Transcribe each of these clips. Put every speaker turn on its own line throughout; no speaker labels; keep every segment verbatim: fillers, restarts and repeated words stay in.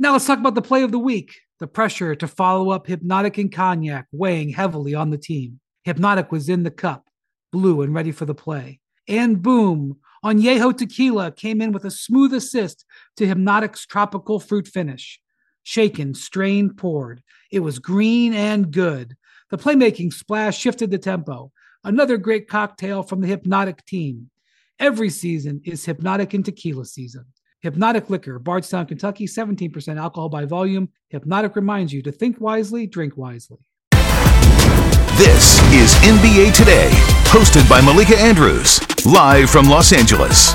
Now let's talk about the play of the week. The pressure to follow up Hypnotic and Cognac weighing heavily on the team. Hypnotic was in the cup, blue and ready for the play. And boom, Añejo Tequila came in with a smooth assist to Hypnotic's tropical fruit finish. Shaken, strained, poured. It was green and good. The playmaking splash shifted the tempo. Another great cocktail from the Hypnotic team. Every season is Hypnotic and Tequila season. Hypnotic Liquor, Bardstown, Kentucky, seventeen percent alcohol by volume. Hypnotic reminds you to think wisely, drink wisely.
This is N B A Today, hosted by Malika Andrews, live from Los Angeles.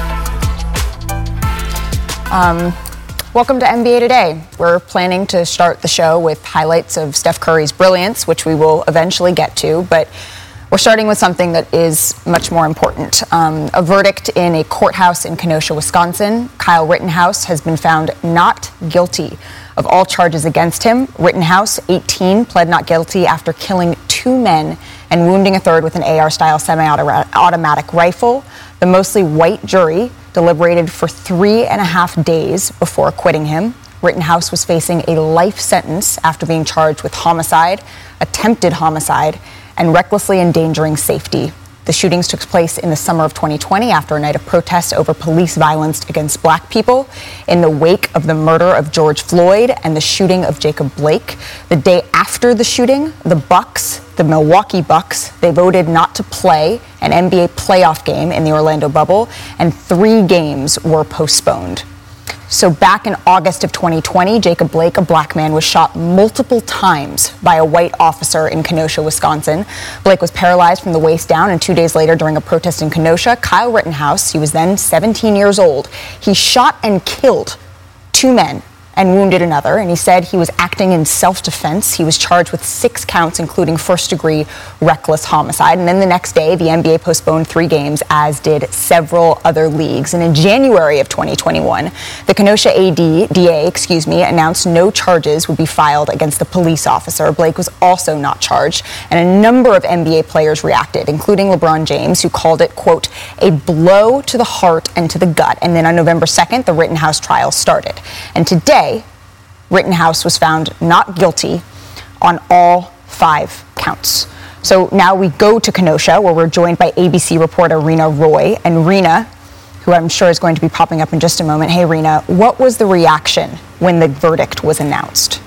Um, welcome to N B A Today. We're planning to start the show with highlights of Steph Curry's brilliance, which we will eventually get to, but we're starting with something that is much more important. Um, a verdict in a courthouse in Kenosha, Wisconsin. Kyle Rittenhouse has been found not guilty of all charges against him. Rittenhouse, eighteen, pled not guilty after killing two men and wounding a third with an A R-style semi-automatic rifle. The mostly white jury deliberated for three and a half days before acquitting him. Rittenhouse was facing a life sentence after being charged with homicide, attempted homicide, and recklessly endangering safety. The shootings took place in the summer of twenty twenty after a night of protests over police violence against black people in the wake of the murder of George Floyd and the shooting of Jacob Blake. The day after the shooting, the Bucks, the Milwaukee Bucks, they voted not to play an N B A playoff game in the Orlando bubble, and three games were postponed. So back in August of twenty twenty, Jacob Blake, a black man, was shot multiple times by a white officer in Kenosha, Wisconsin. Blake was paralyzed from the waist down, and two days later, during a protest in Kenosha, Kyle Rittenhouse, he was then seventeen years old, he shot and killed two men and wounded another, and he said he was acting in self-defense. He was charged with six counts, including first-degree reckless homicide. And then the next day, the N B A postponed three games, as did several other leagues. And in January of twenty twenty-one, the Kenosha A D, D A, excuse me, announced no charges would be filed against the police officer. Blake was also not charged, and a number of N B A players reacted, including LeBron James, who called it, quote, a blow to the heart and to the gut. And then on November second, the Rittenhouse trial started. And today, Rittenhouse was found not guilty on all five counts. So now we go to Kenosha, where we're joined by A B C reporter Rena Roy. And Rena, who I'm sure is going to be popping up in just a moment. Hey, Rena, what was the reaction when the verdict was announced?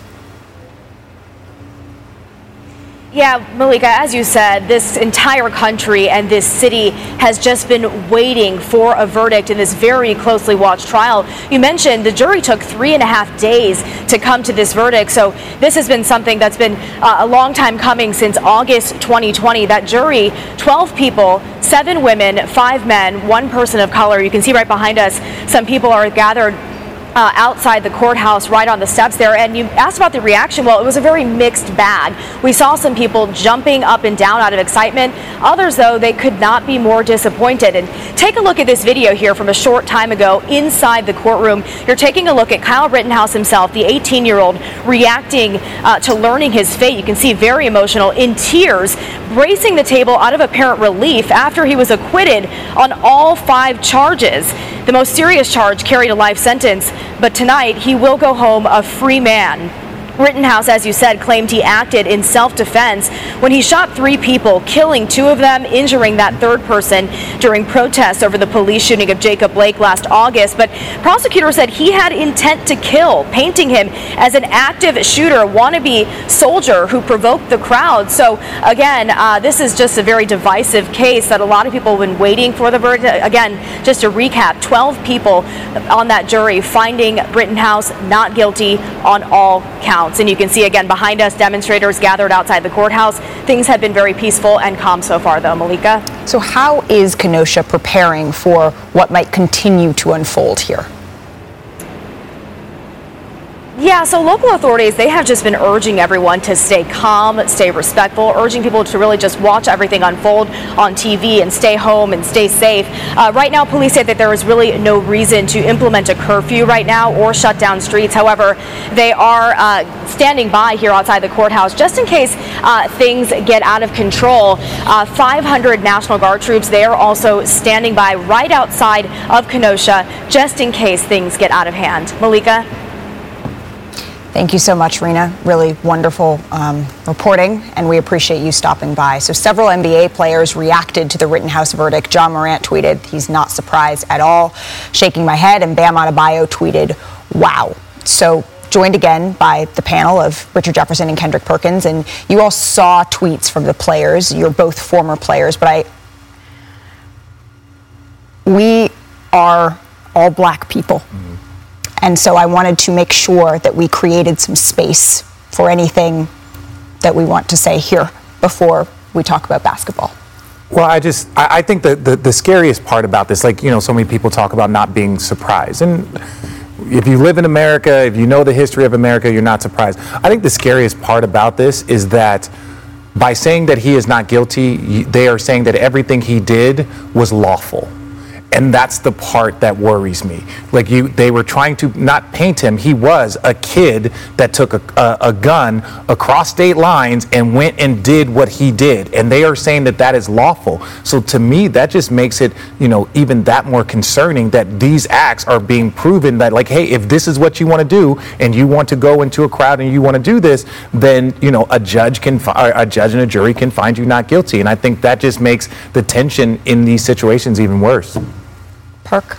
Yeah, Malika, as you said, this entire country and this city has just been waiting for a verdict in this very closely watched trial. You mentioned the jury took three and a half days to come to this verdict. So this has been something that's been uh, a long time coming since August twenty twenty. That jury, twelve people, seven women, five men, one person of color. You can see right behind us, some people are gathered Uh, outside the courthouse, right on the steps there. And you asked about the reaction. Well, it was a very mixed bag. We saw some people jumping up and down out of excitement. Others, though, they could not be more disappointed. And take a look at this video here from a short time ago inside the courtroom. You're taking a look at Kyle Rittenhouse himself, the eighteen-year-old, reacting uh, to learning his fate. You can see very emotional, in tears, bracing the table out of apparent relief after he was acquitted on all five charges. The most serious charge carried a life sentence, but tonight he will go home a free man. Rittenhouse, as you said, claimed he acted in self-defense when he shot three people, killing two of them, injuring that third person during protests over the police shooting of Jacob Blake last August. But prosecutors said he had intent to kill, painting him as an active shooter, wannabe soldier who provoked the crowd. So again, uh, this is just a very divisive case that a lot of people have been waiting for the verdict. Again, just to recap, twelve people on that jury finding Rittenhouse not guilty on all counts. And you can see again behind us, demonstrators gathered outside the courthouse. Things have been very peaceful and calm so far, though, Malika.
So how is Kenosha preparing for what might continue to unfold here?
Yeah, so local authorities, they have just been urging everyone to stay calm, stay respectful, urging people to really just watch everything unfold on T V and stay home and stay safe. Uh, right now, police say that there is really no reason to implement a curfew right now or shut down streets. However, they are uh, standing by here outside the courthouse just in case uh, things get out of control. Uh, five hundred National Guard troops, they are also standing by right outside of Kenosha just in case things get out of hand. Malika?
Thank you so much, Rena. Really wonderful um, reporting, and we appreciate you stopping by. So several N B A players reacted to the Rittenhouse verdict. John Morant tweeted, he's not surprised at all, shaking my head, and Bam Adebayo tweeted, wow. So joined again by the panel of Richard Jefferson and Kendrick Perkins, and you all saw tweets from the players. You're both former players, but I, we are all black people. Mm-hmm. And so I wanted to make sure that we created some space for anything that we want to say here before we talk about basketball.
Well, I just, I, I think that the, the scariest part about this, like, you know, so many people talk about not being surprised. And if you live in America, if you know the history of America, you're not surprised. I think the scariest part about this is that by saying that he is not guilty, they are saying that everything he did was lawful. And that's the part that worries me. Like you, they were trying to not paint him. He was a kid that took a, a, a gun across state lines and went and did what he did. And they are saying that that is lawful. So to me, that just makes it, you know, even that more concerning that these acts are being proven that, like, hey, if this is what you want to do and you want to go into a crowd and you want to do this, then, you know, a judge can, fi- a judge and a jury can find you not guilty. And I think that just makes the tension in these situations even worse.
Perk?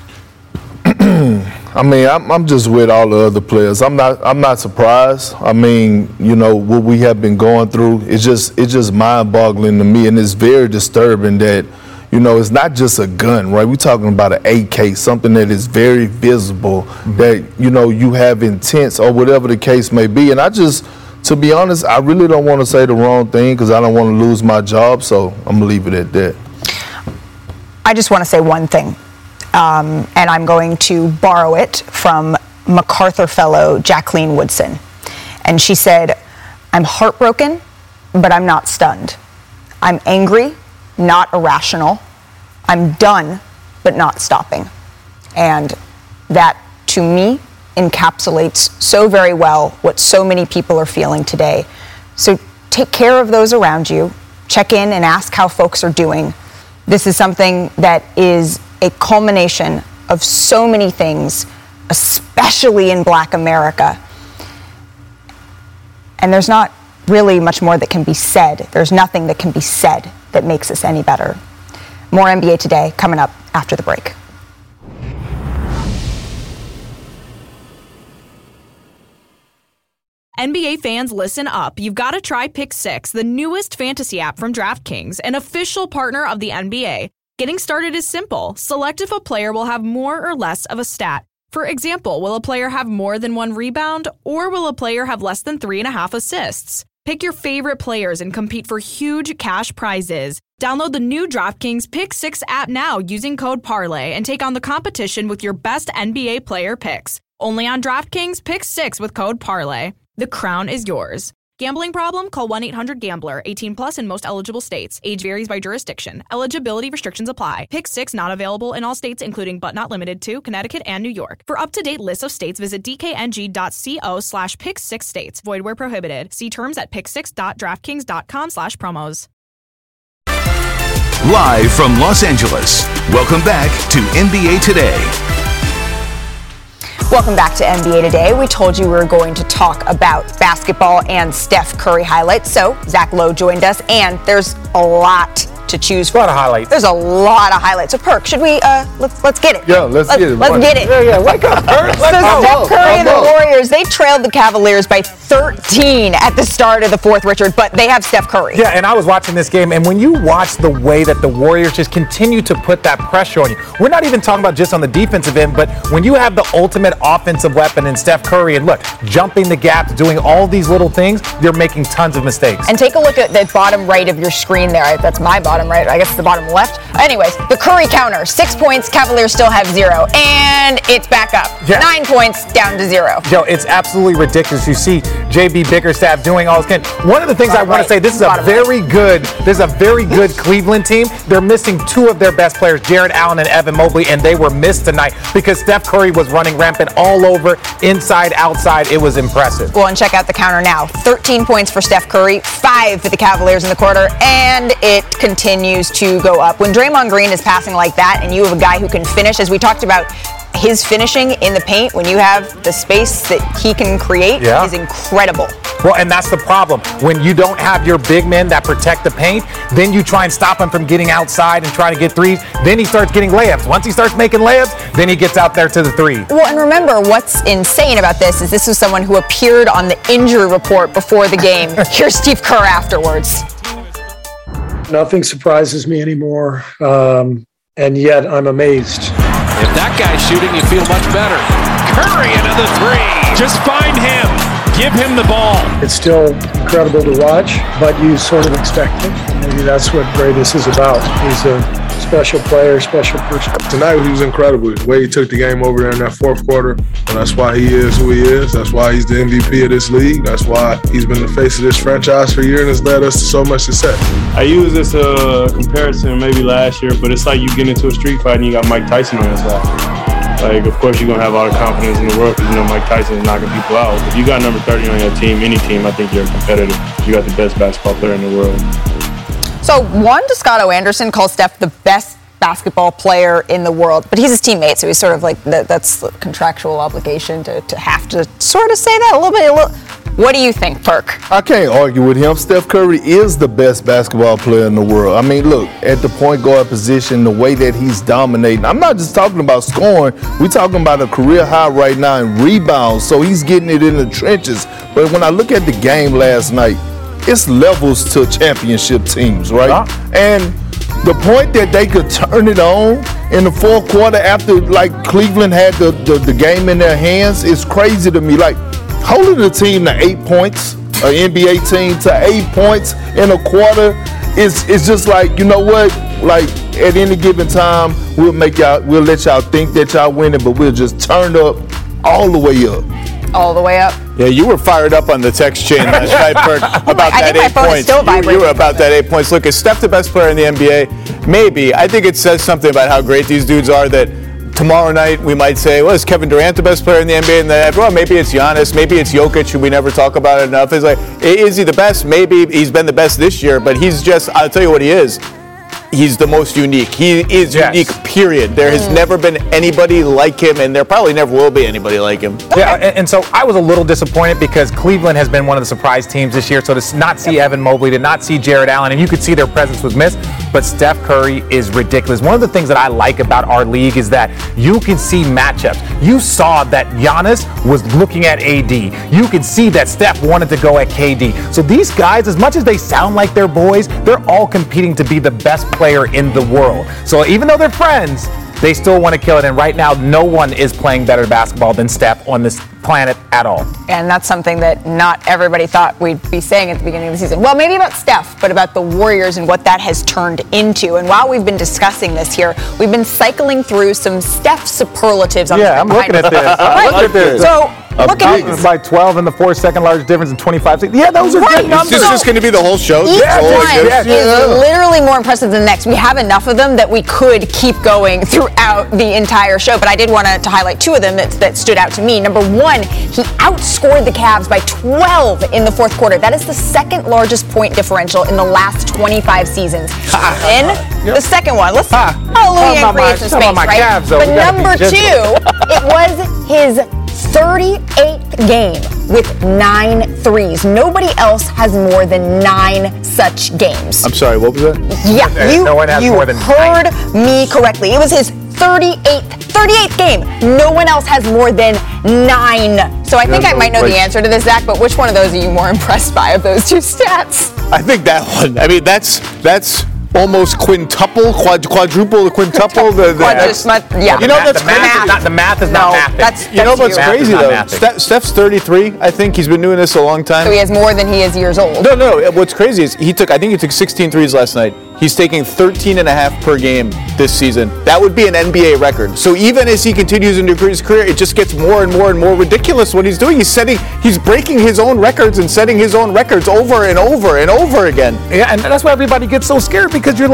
I mean, I'm, I'm just with all the other players. I'm not. I'm not surprised. I mean, you know what we have been going through. It's just. It's just mind-boggling to me, and it's very disturbing that, you know, it's not just a gun, right? We're talking about an A K, something that is very visible. Mm-hmm. That, you know, you have intents or whatever the case may be. And I just, to be honest, I really don't want to say the wrong thing because I don't want to lose my job. So I'm gonna leave it at that.
I just want to say one thing. Um, and I'm going to borrow it from MacArthur Fellow Jacqueline Woodson. And she said, I'm heartbroken, but I'm not stunned. I'm angry, not irrational. I'm done, but not stopping. And that, to me, encapsulates so very well what so many people are feeling today. So take care of those around you. Check in and ask how folks are doing. This is something that is a culmination of so many things, especially in Black America. And there's not really much more that can be said. There's nothing that can be said that makes us any better. More N B A Today coming up after the break.
N B A fans, listen up. You've got to try Pick Six, the newest fantasy app from DraftKings, an official partner of the N B A. Getting started is simple. Select if a player will have more or less of a stat. For example, will a player have more than one rebound, or will a player have less than three and a half assists? Pick your favorite players and compete for huge cash prizes. Download the new DraftKings Pick Six app now using code Parlay and take on the competition with your best N B A player picks. Only on DraftKings Pick Six with code Parlay. The crown is yours. Gambling problem? Call one eight hundred gambler. eighteen plus in most eligible states. Age varies by jurisdiction. Eligibility restrictions apply. Pick Six not available in all states, including but not limited to Connecticut and New York. For up-to-date lists of states, visit dkng.co slash pick six states. Void where prohibited. See terms at pick six dot draftkings dot com slash promos.
Live from Los Angeles, welcome back to N B A Today.
Welcome back to N B A Today. We told you we were going to talk about basketball and Steph Curry highlights. So Zach Lowe joined us, and there's a lot to choose from.
A lot of highlights.
There's a lot of highlights. So Perk, should we uh let's let's get it?
Yeah, let's,
let's
get it.
Let's get it.
Yeah, yeah. Wake up, Perk.
So Steph Curry and the Warriors, they trailed the Cavaliers by thirteen at the start of the fourth, Richard, but they have Steph Curry.
Yeah, and I was watching this game, and when you watch the way that the Warriors just continue to put that pressure on you, we're not even talking about just on the defensive end, but when you have the ultimate offensive weapon in Steph Curry, and look, jumping the gaps, doing all these little things, they're making tons of mistakes.
And take a look at the bottom right of your screen there. That's my bottom right. I guess it's the bottom left. Anyways, the Curry counter, six points, Cavaliers still have zero, and it's back up. Yeah. Nine points down to zero.
Yo, it's absolutely ridiculous. You see J B Bickerstaff doing all this. One of the things bottom I want right. to say, this is bottom a very right. good, this is a very good Cleveland team. They're missing two of their best players, Jared Allen and Evan Mobley, and they were missed tonight because Steph Curry was running rampant all over, inside, outside. It was impressive.
Well, and check out the counter now. thirteen points for Steph Curry, five for the Cavaliers in the quarter, and it continues to go up. When Draymond Green is passing like that and you have a guy who can finish, as we talked about, his finishing in the paint, when you have the space that he can create,
yeah.
is incredible.
Well, and that's the problem. When you don't have your big men that protect the paint, then you try and stop him from getting outside and trying to get threes. Then he starts getting layups. Once he starts making layups, then he gets out there to the three.
Well, and remember, what's insane about this is this was someone who appeared on the injury report before the game. Here's Steve Kerr afterwards.
Nothing surprises me anymore, um, and yet I'm amazed.
If that guy's shooting, you feel much better. Curry into the three. Just find him. Give him the ball.
It's still incredible to watch, but you sort of expect it. Maybe that's what greatness is about. He's a special player, special person.
Tonight he was incredible. The way he took the game over there in that fourth quarter, and that's why he is who he is. That's why he's the M V P of this league. That's why he's been the face of this franchise for a year and has led us to so much success.
I use this uh, comparison maybe last year, but it's like you get into a street fight and you got Mike Tyson on your side. Like, of course, you're going to have all the confidence in the world because you know Mike Tyson is knocking people out. If you got number thirty on your team, any team, I think you're competitive. You got the best basketball player in the world.
So Juan Toscano Anderson calls Steph the best basketball player in the world, but he's his teammate, so he's sort of like, the, that's the contractual obligation to, to have to sort of say that a little bit. A little. What do you think, Perk?
I can't argue with him. Steph Curry is the best basketball player in the world. I mean, look, at the point guard position, the way that he's dominating. I'm not just talking about scoring. We're talking about a career high right now in rebounds, so he's getting it in the trenches. But when I look at the game last night, it's levels to championship teams, right? Yeah. And the point that they could turn it on in the fourth quarter after, like, Cleveland had the, the, the game in their hands is crazy to me. Like, holding the team to eight points, an N B A team to eight points in a quarter, is is just like, you know what? Like, at any given time, we'll make y'all, we'll let y'all think that y'all winning, but we'll just turn up all the way up.
All the way up.
Yeah, you were fired up on the text chain last night, Bert, about
I
that
think
eight
my phone
points.
Is still
you, you were about that eight points. Look, is Steph the best player in the N B A? Maybe. I think it says something about how great these dudes are that tomorrow night we might say, well, is Kevin Durant the best player in the N B A? And then, well, maybe it's Giannis, maybe it's Jokic, who we never talk about it enough. It's like, is he the best? Maybe he's been the best this year, but he's just, I'll tell you what he is. He's the most unique. He is yes. unique, period. There has mm. never been anybody like him, and there probably never will be anybody like him.
Yeah, and, and so I was a little disappointed because Cleveland has been one of the surprise teams this year. So to not see Evan Mobley, to not see Jared Allen, and you could see their presence was missed, but Steph Curry is ridiculous. One of the things that I like about our league is that you can see matchups. You saw that Giannis was looking at A D. You can see that Steph wanted to go at K D. So these guys, as much as they sound like they're boys, they're all competing to be the best player in the world. So even though they're friends, they still want to kill it. And right now, no one is playing better basketball than Steph on this planet at all.
And that's something that not everybody thought we'd be saying at the beginning of the season. Well, maybe about Steph, but about the Warriors and what that has turned into. And while we've been discussing this here, we've been cycling through some Steph superlatives. On
yeah, I'm looking at this.
Right.
Look at this.
So,
A
look
big,
at
by twelve and the fourth second largest difference in twenty-five seconds. Yeah, those are
right.
good numbers.
Is this just going to be the whole show?
Each
yeah,
one
yes,
is
yeah.
literally more impressive than the next. We have enough of them that we could keep going throughout the entire show, but I did want to, to highlight two of them that, that stood out to me. Number one, he outscored the Cavs by twelve in the fourth quarter. That is the second largest point differential in the last twenty-five seasons. Then yep. the second one, let's ah. hallelujah and create some space, right? Cavs, but number two, it was his thirty-eighth game with nine threes. Nobody else has more than nine such games.
I'm sorry, what was that?
Yeah, you,
no one has
you
more than
heard
nine.
me correctly. It was his thirty-eighth, thirty-eighth game. No one else has more than nine. So I think I might know the answer to this, Zach, but which one of those are you more impressed by of those two stats?
I think that one. I mean, that's that's almost quintuple, quad, quadruple, quintuple. The, the,
that's, yeah.
You know, that's
the math is not, the math is
no,
not mathing.
That's, that's
you know what's
you.
crazy though? Steph, Steph's thirty-three. I think he's been doing this a long time.
So he has more than he is years old.
No, no. What's crazy is he took. I think he took sixteen threes last night. He's taking thirteen and a half per game this season. That would be an N B A record. So even as he continues into his career, it just gets more and more and more ridiculous what he's doing. He's setting, he's breaking his own records and setting his own records over and over and over again.
Yeah, and that's why everybody gets so scared because you're like,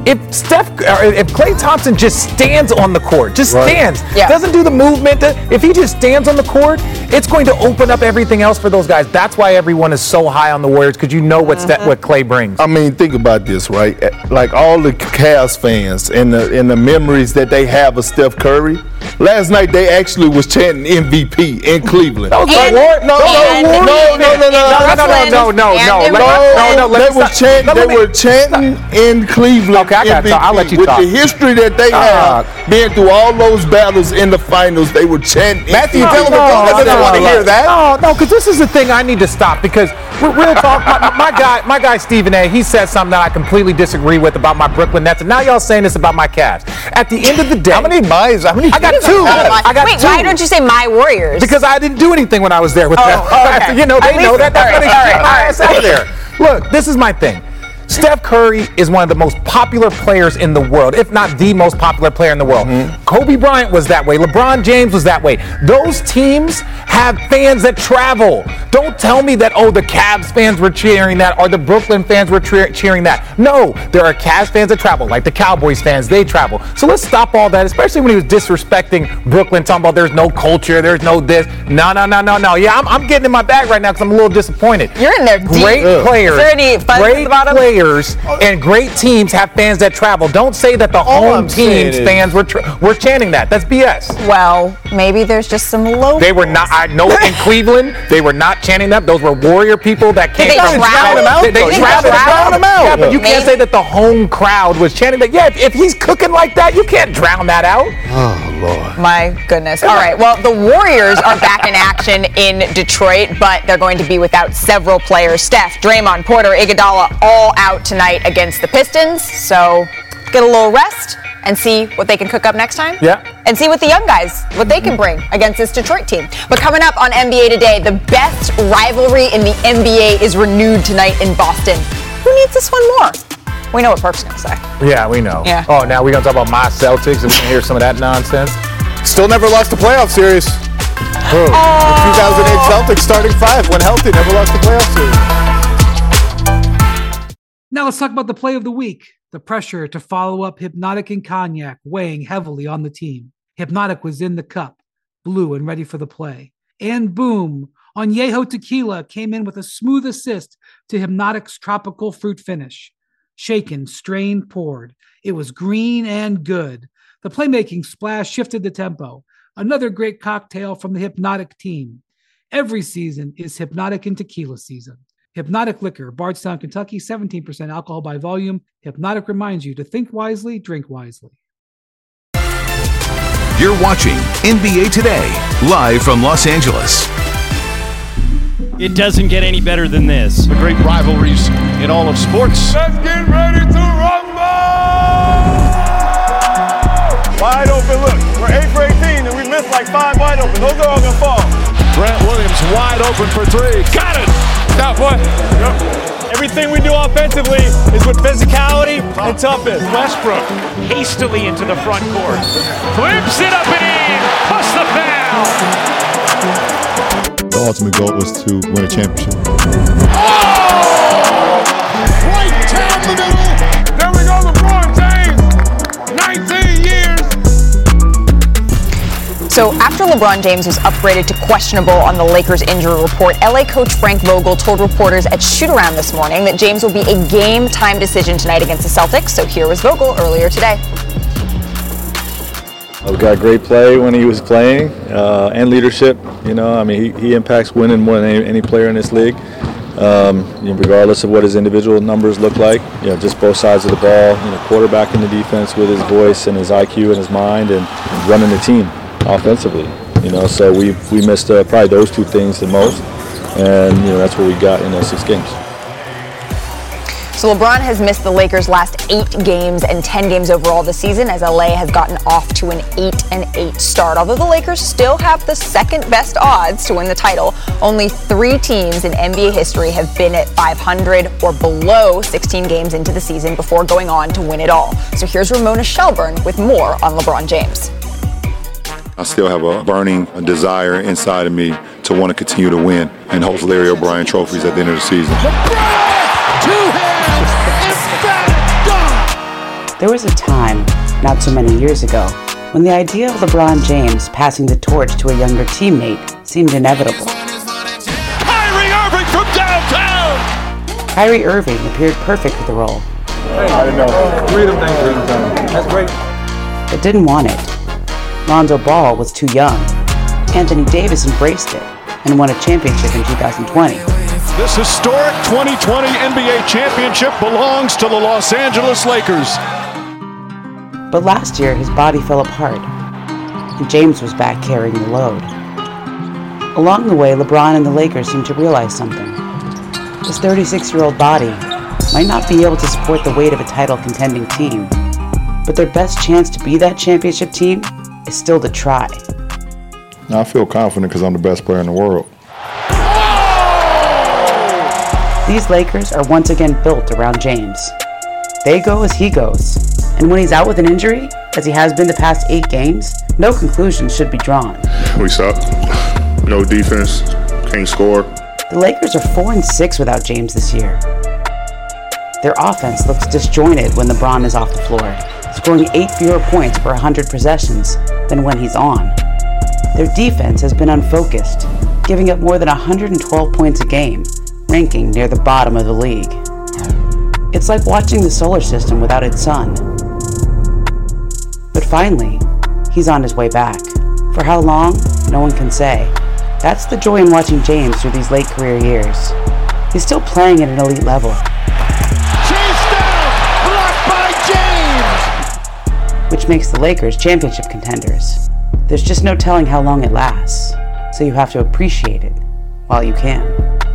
if Steph, or if Klay Thompson just stands on the court, just
Right.
stands,
Yeah.
doesn't do the movement, if he just stands on the court, it's going to open up everything else for those guys. That's why everyone is so high on the Warriors, because you know what Steph, what Klay brings.
I mean, think about this, right? Like all the Cavs fans and the and the memories that they have of Steph Curry. Last night they actually was chanting M V P in Cleveland.
That was
And-
War- no, no,
and-
no, no, no, no, no, no, no, no, no, no, no,
and
no,
in
let-
Brooklyn.
no, no,
they
let me
were
stop.
chanting.
No,
They
let me-
were chanting in Cleveland.
Okay, I got
M V P.
to. I'll let you
With
talk.
the history that they
Uh,
have, being through all those battles in the finals, they were chanting.
Matthew
M V P.
Dellavedova doesn't want to hear that.
No, no, because this is the thing I need to stop. Because real real talk, my, my guy, my guy Stephen A. He said something that I completely disagree with about my Brooklyn Nets, and now y'all saying this about my Cavs. At the end of the day,
How many buys? How many?
I got two. I got
Wait,
two.
why don't you say my Warriors?
Because I didn't do anything when I was there with
Oh,
them.
okay.
You know, they
At
know
least-
that. That's
all
why they
right,
keep
all
my
right,
ass
all
out
right.
there. Look, this is my thing. Steph Curry is one of the most popular players in the world, if not the most popular player in the world.
Mm-hmm.
Kobe Bryant was that way. LeBron James was that way. Those teams have fans that travel. Don't tell me that, oh, the Cavs fans were cheering that or the Brooklyn fans were cheer- cheering that. No, there are Cavs fans that travel, like the Cowboys fans, they travel. So let's stop all that, especially when he was disrespecting Brooklyn, talking about there's no culture, there's no this. No, no, no, no, no. Yeah, I'm, I'm getting in my bag right now because I'm a little disappointed.
You're in there deep.
Great
Ugh.
players.
Is there any fuzz at
great
the bottom?
players and great teams have fans that travel. Don't say that the
All
home
I'm saying
team's
is-
fans were tra- were chanting that. That's B S.
Well, maybe there's just some low.
They were not. I know in Cleveland they were not chanting that. Those were Warrior people that came
they
from.
drown them
out,
They, they
though. You
traveled
gotta drown them out.
Yeah, but you
Maybe.
can't say that the home crowd was chanting that. Yeah, if, if he's cooking like that, you can't drown that out.
Oh Lord.
My goodness. All right. Well, the Warriors are back in action in Detroit, but they're going to be without several players. Steph, Draymond, Porter, Iguodala, all out tonight against the Pistons. So get a little rest and see what they can cook up next time.
Yeah.
And see what the young guys, what they can bring against this Detroit team. But coming up on N B A Today, the best rivalry in the N B A is renewed tonight in Boston. Who needs this one more? We know what Perk's going to say.
Yeah, we know.
Yeah.
Oh, now we're gonna talk about my Celtics and we can hear some of that nonsense.
Still never lost a playoff series.
Who?
The two thousand eight Celtics starting five when healthy, never lost a playoff series.
Now let's talk about the play of the week. The pressure to follow up Hypnotic and Cognac weighing heavily on the team. Hypnotic was in the cup, blue and ready for the play. And boom, Añejo Tequila came in with a smooth assist to Hypnotic's tropical fruit finish. Shaken, strained, poured. It was green and good. The playmaking splash shifted the tempo. Another great cocktail from the Hypnotic team. Every season is Hypnotic and Tequila season. Hypnotic Liquor, Bardstown, Kentucky, seventeen percent alcohol by volume. Hypnotic reminds you to think wisely, drink wisely.
You're watching N B A Today, live from Los Angeles.
It doesn't get any better than this.
The great rivalries in all of sports.
Let's get ready to rumble! Wide open, look. We're eight for eighteen, and we missed like five wide open. Those are all gonna fall.
Grant Williams wide open for three. Got it!
Stop, what? Yep. Everything we do offensively is with physicality and toughness.
Westbrook hastily into the front court. Flips it up and in. Plus the foul.
The ultimate goal was to win a championship.
Oh! Right down the middle. There we go, LeBron James. nineteen years.
So after LeBron James was upgraded to questionable on the Lakers injury report, L A coach Frank Vogel told reporters at shoot-around this morning that James will be a game-time decision tonight against the Celtics. So here was Vogel earlier today.
We got great play when he was playing uh, and leadership. You know, I mean, he, he impacts winning more than any, any player in this league. Um, you know, regardless of what his individual numbers look like, you know, just both sides of the ball. You know, quarterbacking the defense with his voice and his I Q and his mind, and running the team offensively. You know, so we we missed uh, probably those two things the most, and you know that's what we got in those six games.
So LeBron has missed the Lakers' last eight games and ten games overall this season as L A has gotten off to an eight and eight start. Although the Lakers still have the second best odds to win the title, only three teams in N B A history have been at five hundred or below sixteen games into the season before going on to win it all. So here's Ramona Shelburne with more on LeBron James.
I still have a burning desire inside of me to want to continue to win and host Larry O'Brien trophies at the end of the season.
There was a time, not so many years ago, when the idea of LeBron James passing the torch to a younger teammate seemed inevitable.
Kyrie Irving from downtown!
Kyrie Irving appeared perfect for the role.
Hey, I didn't know. Read them things, read them things. That's great.
But didn't want it. Lonzo Ball was too young. Anthony Davis embraced it and won a championship in two thousand twenty.
This historic twenty twenty N B A championship belongs to the Los Angeles Lakers.
But last year, his body fell apart, and James was back carrying the load. Along the way, LeBron and the Lakers seemed to realize something. His thirty-six-year-old body might not be able to support the weight of a title-contending team, but their best chance to be that championship team is still to try.
Now, I feel confident because I'm the best player in the world.
These Lakers are once again built around James. They go as he goes, and when he's out with an injury, as he has been the past eight games, no conclusions should be drawn.
We suck. No defense. Can't score.
The Lakers are four and six without James this year. Their offense looks disjointed when LeBron is off the floor, scoring eight fewer points per one hundred possessions than when he's on. Their defense has been unfocused, giving up more than one hundred twelve points a game, ranking near the bottom of the league. It's like watching the solar system without its sun. But finally, he's on his way back. For how long, no one can say. That's the joy in watching James through these late career years. He's still playing at an elite level.
Chase down! Blocked by James!
Which makes the Lakers championship contenders. There's just no telling how long it lasts, so you have to appreciate it while you can.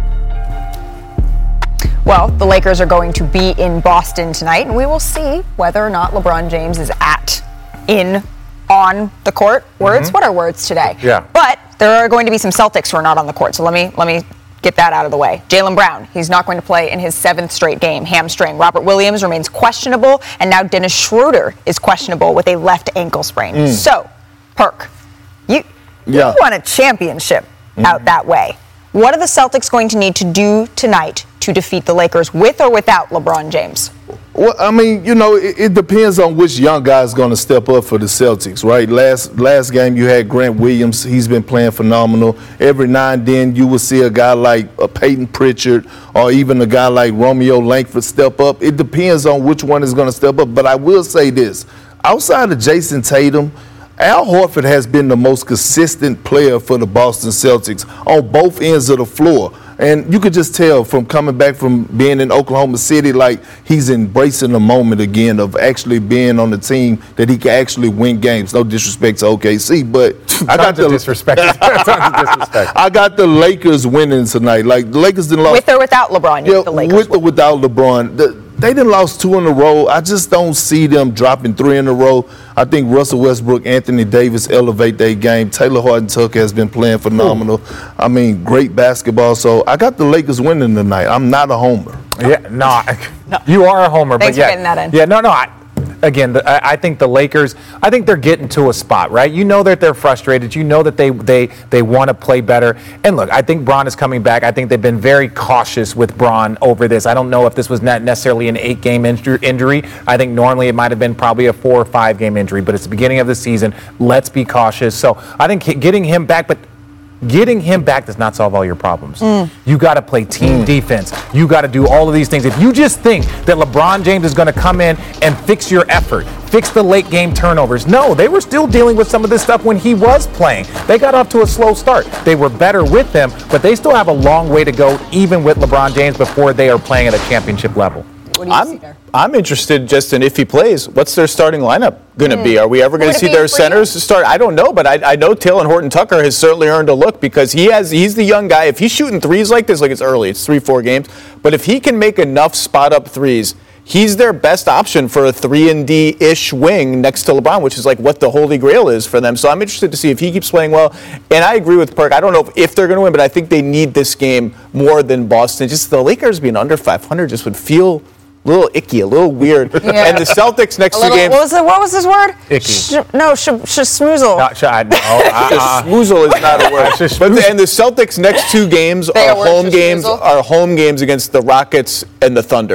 Well, the Lakers are going to be in Boston tonight, and we will see whether or not LeBron James is at, in, on the court. Words? Mm-hmm. What are words today?
Yeah.
But there are going to be some Celtics who are not on the court, so let me let me get that out of the way. Jaylen Brown, he's not going to play in his seventh straight game, hamstring. Robert Williams remains questionable, and now Dennis Schroeder is questionable with a left ankle sprain. Mm. So, Perk, you,
yeah.
you won a championship mm. out that way. What are the Celtics going to need to do tonight to defeat the Lakers with or without LeBron James?
Well, I mean, you know, it, it depends on which young guy is going to step up for the Celtics, right? Last last game you had Grant Williams. He's been playing phenomenal. Every now and then you will see a guy like a Peyton Pritchard or even a guy like Romeo Langford step up. It depends on which one is going to step up. But I will say this. Outside of Jason Tatum, Al Horford has been the most consistent player for the Boston Celtics on both ends of the floor. And you could just tell from coming back from being in Oklahoma City, like he's embracing the moment again of actually being on the team that he can actually win games. No disrespect to O K C, but I got the
disrespect. disrespect.
I got the Lakers winning tonight. Like the Lakers didn't lose
with or without LeBron.
Yeah,
the Lakers
with
win.
or without LeBron. The, They done lost two in a row. I just don't see them dropping three in a row. I think Russell Westbrook, Anthony Davis elevate their game. Taylor Horton-Tucker has been playing phenomenal. Ooh. I mean, great basketball. So I got the Lakers winning tonight. I'm not a homer.
Yeah, no, no. You are a homer.
Thanks
but yeah,
for getting that in.
Yeah, no, no. I, Again, the, I think the Lakers, I think they're getting to a spot, right? You know that they're frustrated. You know that they they they want to play better. And look, I think Bron is coming back. I think they've been very cautious with Bron over this. I don't know if this was not necessarily an eight-game injury. I think normally it might have been probably a four or five-game injury, but it's the beginning of the season. Let's be cautious. So I think getting him back, but getting him back does not solve all your problems. Mm. You got to play team mm. defense. You got to do all of these things. If you just think that LeBron James is going to come in and fix your effort, fix the late game turnovers, no, they were still dealing with some of this stuff when he was playing. They got off to a slow start. They were better with him, but they still have a long way to go, even with LeBron James, before they are playing at a championship level.
What do you
I'm,
see there?
I'm interested just in if he plays, what's their starting lineup going to mm. be? Are we ever going to see their centers start? I don't know, but I, I know Taylor Horton-Tucker has certainly earned a look because he has. He's the young guy. If he's shooting threes like this, like it's early, it's three, four games, but if he can make enough spot-up threes, he's their best option for a three and D-ish wing next to LeBron, which is like what the holy grail is for them. So I'm interested to see if he keeps playing well. And I agree with Perk. I don't know if, if they're going to win, but I think they need this game more than Boston. Just the Lakers being under five hundred just would feel a little icky, a little weird. Yeah. And the Celtics next two games.
What was, it, what was his word?
Icky.
Sh- no, sh- sh- schmoozle.
No, sh- I, no, uh, uh,
schmoozle is not a word. But the, and the Celtics next two games are home games. Are home games against the Rockets and the Thunder.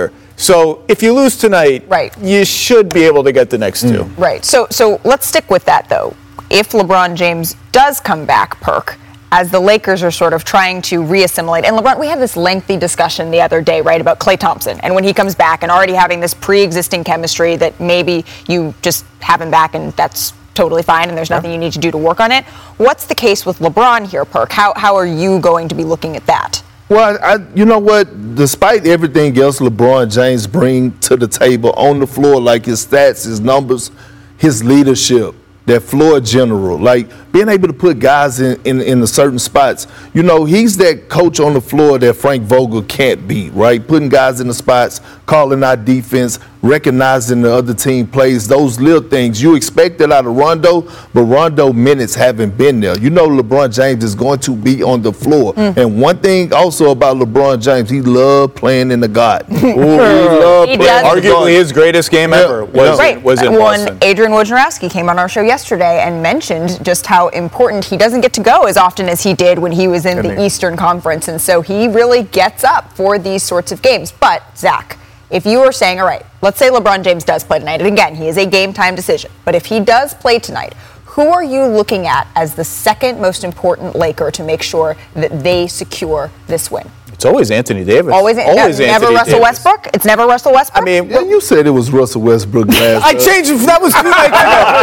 So if you lose tonight,
right.
you should be able to get the next two.
Right. So so let's stick with that, though. If LeBron James does come back, Perk, as the Lakers are sort of trying to reassimilate. And LeBron, we had this lengthy discussion the other day, right, about Klay Thompson. And when he comes back and already having this pre-existing chemistry that maybe you just have him back and that's totally fine and there's nothing you need to do to work on it. What's the case with LeBron here, Perk? How, how are you going to be looking at that?
Well, I, you know what? Despite everything else LeBron James bring to the table on the floor, like his stats, his numbers, his leadership, that floor general, like being able to put guys in, in, in the certain spots. You know, he's that coach on the floor that Frank Vogel can't beat, right? Putting guys in the spots, calling out defense, recognizing the other team plays, those little things. You expect that out of Rondo, but Rondo minutes haven't been there. You know LeBron James is going to be on the floor. Mm. And one thing also about LeBron James, he loved playing in the Garden. Ooh, he loved
he
playing
Arguably
in the
his greatest game
yeah.
ever was,
right.
was in
When
Boston.
Adrian Wojnarowski came on our show yesterday and mentioned just how important he doesn't get to go as often as he did when he was in the Eastern Conference. And so he really gets up for these sorts of games. But, Zach, if you were saying, all right, let's say LeBron James does play tonight, and again, he is a game time decision, but if he does play tonight, who are you looking at as the second most important Laker to make sure that they secure this win?
It's always Anthony Davis.
Always,
always
ne- never
Anthony
Russell
Davis.
Westbrook? It's never Russell Westbrook?
I mean,
Yeah, you said it was Russell Westbrook last
I changed it. That was two nights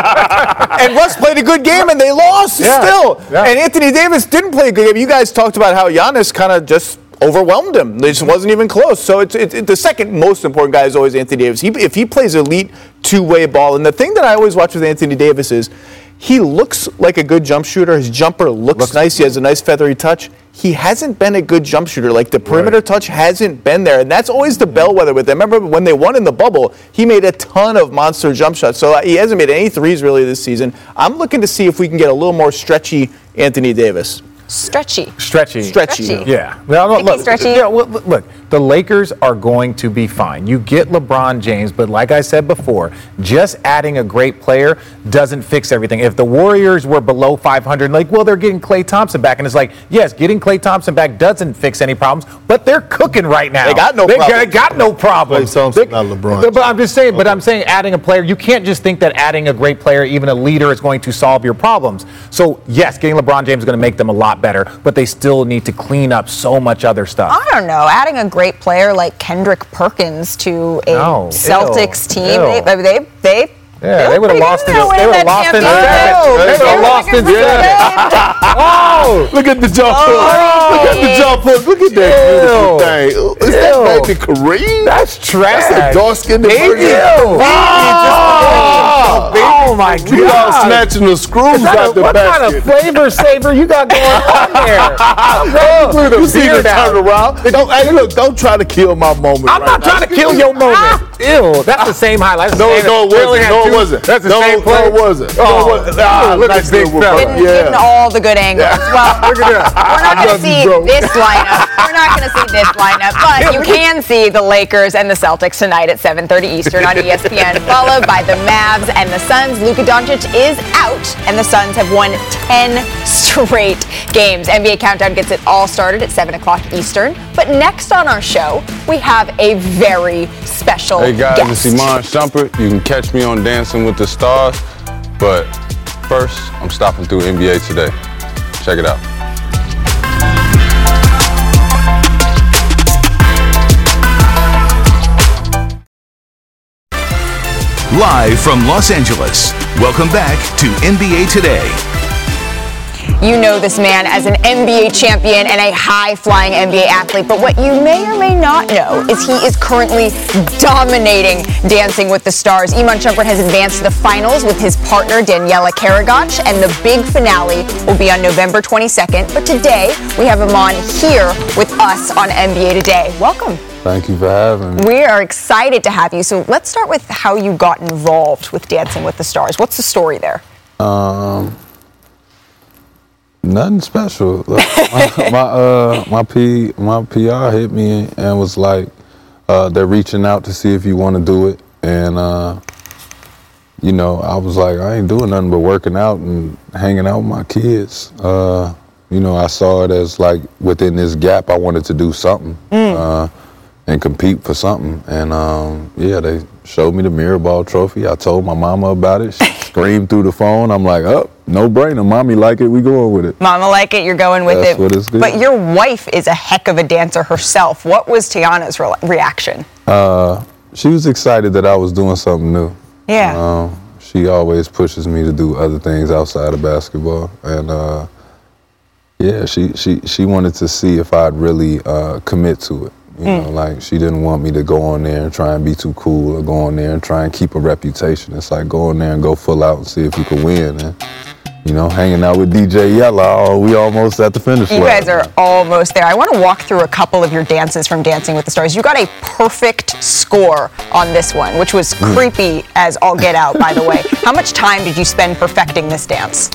ago. And Russ played a good game, and they lost
Yeah.
still.
Yeah.
And Anthony Davis didn't play a good game. You guys talked about how Giannis kind of just overwhelmed him. It just wasn't even close. So it's, it's, it's the second most important guy is always Anthony Davis. He, if he plays elite two-way ball, and the thing that I always watch with Anthony Davis is he looks like a good jump shooter. His jumper looks, looks nice. He has a nice feathery touch. He hasn't been a good jump shooter. Like the perimeter right. touch hasn't been there. And that's always the bellwether with him. Remember when they won in the bubble, he made a ton of monster jump shots. So he hasn't made any threes really this season. I'm looking to see if we can get a little more stretchy Anthony Davis.
Stretchy.
Stretchy.
Stretchy.
Stretchy.
Yeah. Well, look, look,
stretchy.
Yeah, look, look, the Lakers are going to be fine. You get LeBron James, but like I said before, just adding a great player doesn't fix everything. If the Warriors were below five hundred, like, well, they're getting Klay Thompson back. And it's like, yes, getting Klay Thompson back doesn't fix any problems, but they're cooking right now.
They got no
they
problems.
They got no problems.
Klay Thompson, not LeBron.
But, but I'm just saying, okay. but I'm saying adding a player, you can't just think that adding a great player, even a leader, is going to solve your problems. So, yes, getting LeBron James is going to make them a lot better, but they still need to clean up so much other stuff.
I don't know. Adding a great player like Kendrick Perkins to a
no.
Celtics
Ew.
team,
Ew.
they, they, they
Yeah, they would have lost in the They would have lost in the seventh. They would have lost in the seventh. Oh,
look at the jump hook.
Oh.
Look at the jump hook. Look at that beautiful thing. Is
Ew.
that baby Kareem?
That's trash.
That's a dark skinned
baby. Oh, oh my God.
We all snatching the screws out the
what
basket.
What kind of flavor saver you got going on there? Oh,
you see the turn around. Don't, hey, look, don't try to kill my moment.
I'm
right
not
now.
trying to kill your moment. Ew, that's the same highlight.
No, no, it wasn't. No, it wasn't.
That's the
no,
same play.
No, it wasn't.
Oh,
no, it wasn't. Ah,
look
nice
at big
little
fella.
work.
Getting, getting all the good angles. Well,
Look at that.
we're not going to see
bro.
this lineup. We're not going to see this lineup, but you can see the Lakers and the Celtics tonight at seven thirty Eastern on E S P N, followed by the Mavs and the Suns. Luka Doncic is out, and the Suns have won ten straight games. N B A Countdown gets it all started at seven o'clock Eastern. But next on our show, we have a very special
Hey guys,
guest.
it's Iman Shumpert. You can catch me on Dancing with the Stars, but first, I'm stopping through N B A Today. Check it out.
Live from Los Angeles, welcome back to N B A Today.
You know this man as an N B A champion and a high-flying N B A athlete, but what you may or may not know is he is currently dominating Dancing with the Stars. Iman Shumpert has advanced to the finals with his partner Daniela Karagic, and the big finale will be on November twenty-second. But today, we have him on here with us on N B A Today. Welcome.
Thank you for having me.
We are excited to have you. So let's start with how you got involved with Dancing with the Stars. What's the story there?
Um, nothing special. Like, my my, uh, my P my P R hit me and was like, uh, they're reaching out to see if you want to do it, and uh, you know, I was like, I ain't doing nothing but working out and hanging out with my kids. Uh, you know, I saw it as like within this gap, I wanted to do something. Mm. Uh, and compete for something. And um, yeah, they showed me the Mirror Ball trophy. I told my mama about it. She screamed through the phone. I'm like, oh, no brainer. Mommy like it. We going with it.
Mama like it. You're going with
That's
it.
What it's good.
But your wife is a heck of a dancer herself. What was Tiana's re- reaction?
Uh, she was excited that I was doing something new.
Yeah.
Um, she always pushes me to do other things outside of basketball, and uh, yeah, she she she wanted to see if I'd really uh, commit to it. You mm. know, like she didn't want me to go on there and try and be too cool, or go on there and try and keep a reputation. It's like go on there and go full out and see if you can win. And you know, hanging out with D J Yella, oh, we almost at the finish line.
You guys are almost there. I want to walk through a couple of your dances from Dancing with the Stars. You got a perfect score on this one, which was mm. creepy as all get out, by the way. How much time did you spend perfecting this dance?